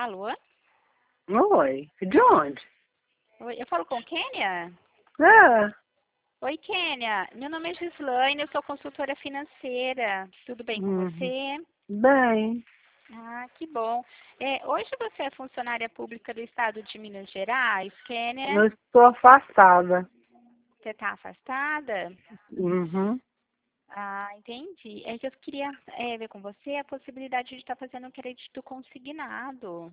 Alô? Oi, de onde? Oi, eu falo com Kênia? É, Oi, Kênia. Meu nome é Gislaine, eu sou consultora financeira. Tudo bem com uhum. você? Bem, Ah, que bom. Hoje você é funcionária pública do estado de Minas Gerais, eu Kênia? estou afastada. Você está afastada? Uhum. Ah, entendi. É que eu queria ver com você a possibilidade de estar fazendo um crédito consignado.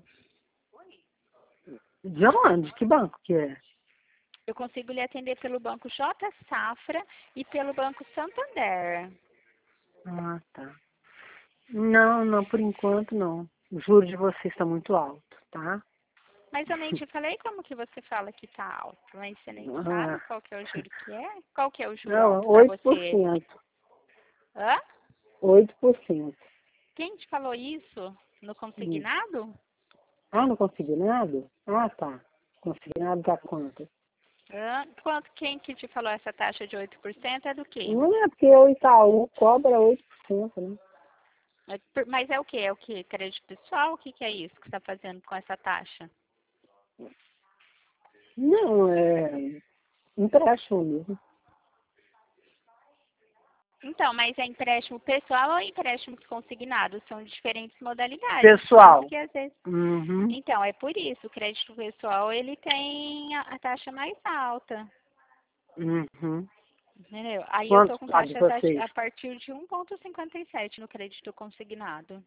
De onde? Que banco que é? Eu consigo lhe atender pelo Banco J Safra e pelo Banco Santander. Ah, tá. Não, não, por enquanto não. O juro de você está muito alto, tá? Mas eu nem te falei como que você fala que tá alto, mas você nem sabe Ah, qual que é o juro que é? Qual que é o juro não, alto para você? 8%. Hã? 8%. Quem te falou isso? No Hum. consignado? Ah, no consignado? Ah, tá. Consignado dá quanto? Hã? Quem que te falou essa taxa de 8% é do quê? Não é porque o Itaú cobra 8%, né? Mas é o quê? É o quê? Crédito pessoal? O que que é isso que você está fazendo com essa taxa? Não, é empréstimo mesmo. Então, mas é empréstimo pessoal ou empréstimo consignado? São diferentes modalidades. Por isso Pessoal. que às vezes. Uhum. Então, é por isso, o crédito pessoal ele tem a taxa mais alta. Uhum. Entendeu? Aí eu Quanto tô com paga taxa vocês? a partir de 1,57 no crédito consignado.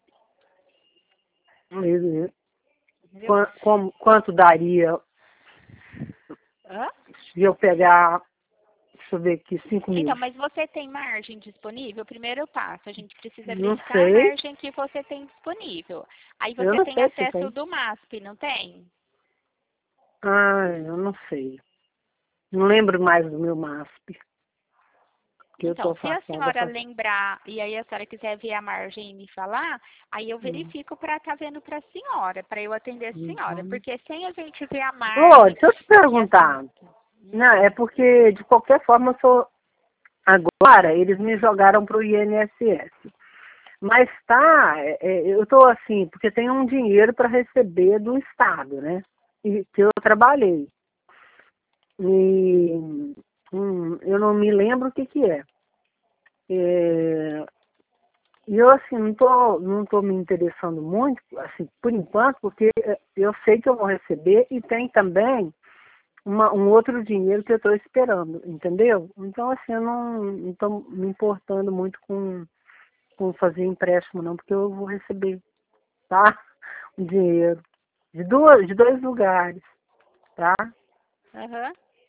Uhum. Entendeu? Quanto daria Hã? se eu pegar, deixa eu ver aqui, 5 Então, mil? mas você tem margem disponível? Primeiro passo, a gente precisa Não verificar a sei. margem que você tem disponível. Aí Eu você não tem sei se acesso tem. do MASP, não tem? Ah, eu não sei. Não lembro mais do meu MASP, porque eu tô Então, se a afastada. senhora lembrar e aí a senhora quiser ver a margem e me falar, aí eu Uhum. verifico para estar vendo para a senhora, para eu atender a senhora. Uhum. Porque sem a gente ver a Ô, margem deixa eu te que a senhora... perguntar. Não, é porque, de qualquer forma, eu sou... Agora, eles me jogaram pro INSS. Mas tá, eu tô assim, porque tem um dinheiro para receber do Estado, né? E que eu trabalhei. E eu não me lembro o que que é. É, e eu assim, não tô me interessando muito, assim, por enquanto, porque eu sei que eu vou receber e tem também um outro dinheiro que eu estou esperando, entendeu? Então, assim, eu não estou me importando muito com fazer empréstimo, não, porque eu vou receber, tá? Um dinheiro de dois lugares, tá? Aham.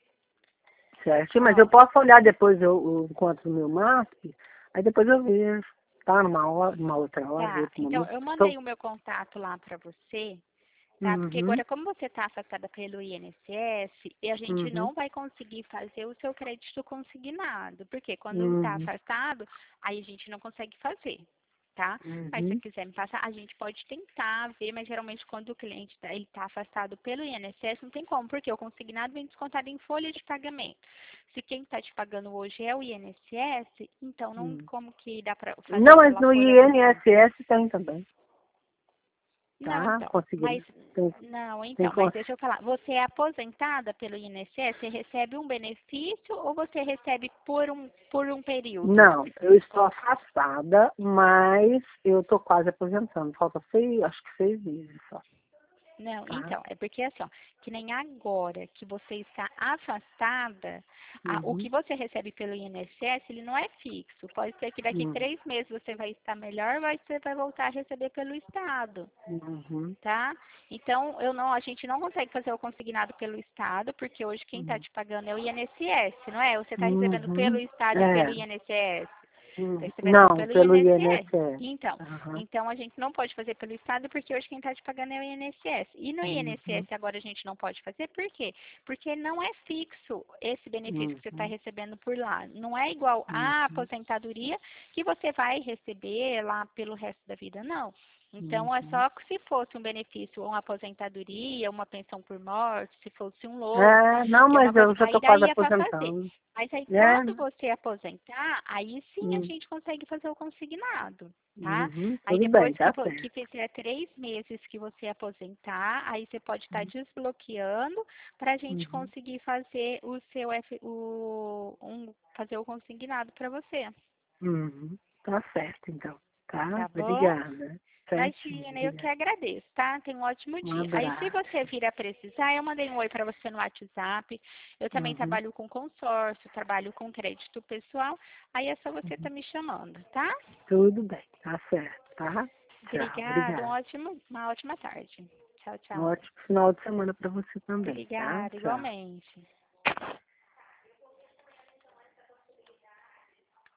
Certo? Mas eu Ó, posso olhar depois, eu encontro o meu MASP, aí depois eu vejo, tá? Numa outra hora, em tá. outro Então, momento. eu Então, mandei o meu contato lá para você, tá? Porque uhum, agora, como você está afastada pelo INSS, e a gente uhum, não vai conseguir fazer o seu crédito consignado. Porque quando está uhum, afastado, aí a gente não consegue fazer, tá? Mas se você uhum, quiser me passar, a gente pode tentar ver, mas geralmente quando o cliente ele tá afastado pelo INSS, não tem como, porque o consignado vem descontado em folha de pagamento. Se quem está te pagando hoje é o INSS, então não uhum. como que dá para fazer Não, mas pela no folha do seu. INSS tem também, Não, tá? então, Conseguindo. mas Tem, não, tem, então, mas deixa eu falar. Você é aposentada pelo INSS? Você recebe um benefício ou você recebe por um período? não, eu estou afastada, mas eu estou quase aposentando. Falta acho que 6 meses só, Não, tá? então, é porque assim, ó, que nem agora que você está afastada, o Uhum, que você recebe pelo INSS, ele não é fixo. Pode ser que daqui uhum, 3 meses você vai estar melhor, mas você vai voltar a receber pelo Estado. uhum, Tá? Então, a gente não consegue fazer o consignado pelo Estado, porque hoje quem está uhum, te pagando é o INSS, não é? Ou você está recebendo pelo uhum, Estado e pelo é, INSS? Está recebendo não, pelo pelo INSS. INSS. Então, Aham, então a gente não pode fazer pelo Estado, porque hoje quem está te pagando é o INSS. E no uhum, INSS agora a gente não pode fazer, por quê? Porque não é fixo esse benefício que você está uhum, recebendo por lá. Não é igual à uhum, aposentadoria que você vai receber lá pelo resto da vida, não. Então, é uhum. só que se fosse um benefício, uma aposentadoria, uma pensão por morte, se fosse um LOAS, Não, que é uma mas coisa, eu já aí estou quase daria para fazer. aposentando. Mas aí, É, quando você aposentar, aí sim a gente consegue fazer o consignado, tá? Uhum, Aí tudo bem, depois tá que certo. fizer 3 meses que você aposentar, aí você pode estar desbloqueando para a gente Uhum, conseguir fazer o seu fazer o consignado para você, uhum, tá certo, então. Tá? tá bom? Obrigada. Certinho, Imagina, eu que obrigada. agradeço, tá? Tenha um ótimo Um dia. Aí, se abraço. você vir a precisar, eu mandei um oi para você no WhatsApp. Eu também Uhum, trabalho com consórcio, trabalho com crédito pessoal. Aí é só você estar uhum. me chamando, tá? Tudo bem, tá certo, tá? Tchau, Obrigada, obrigada. uma ótima tarde. Tchau, Um tchau. ótimo final de semana para você também, tá? Obrigada, Tchau. igualmente.